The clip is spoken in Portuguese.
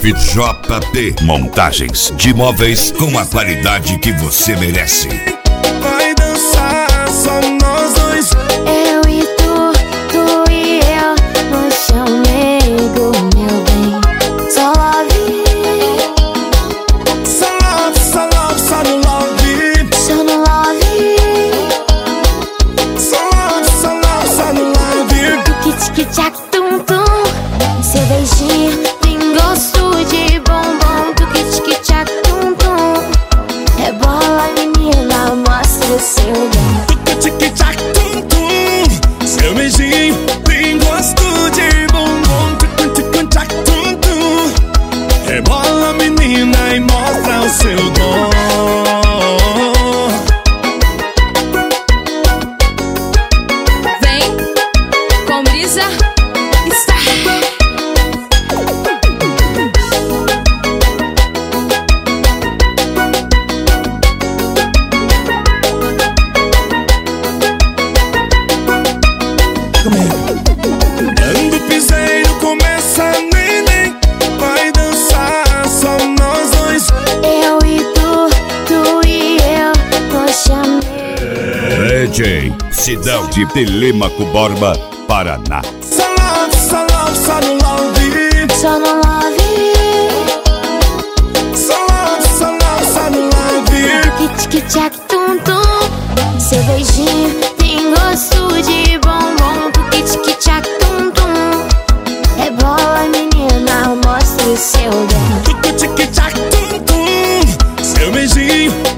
FJP Montagens de móveis com a qualidade que você merece. Vai dançar só nós dois. Eu e tu, tu e eu, no chão nego, meu bem. Só love. Só love, só love, só no love. Só no love. Só love, só love, só no love. Tuki tiki tchac tum tum. Seu beijinho tem gosto de bombom. Tuki tiki tchac tum tum. Rebola menina, mostra o seu dom. Tuki tiki tchac tum tum. Seu beijinho tem gosto de bombom. Tuki tiki tchac tum tum. Rebola menina e mostra o seu dom. Vem com brisa, está. Quando o piseiro começa, neném, vai dançar só nós dois. Eu e tu, tu e eu, no chão nego. DJ Sidão de Telêmaco Borba, Paraná. Só love, só love, só no love. Só no love. Só love, só love, só no love. Tuki tiki tchac tum tum. Seu beijinho tem gosto de bombom. Tuki tiki tchac tum tum. Rebola menina, mostra o seu dom. Tuki tiki tchac tum tum. Seu beijinho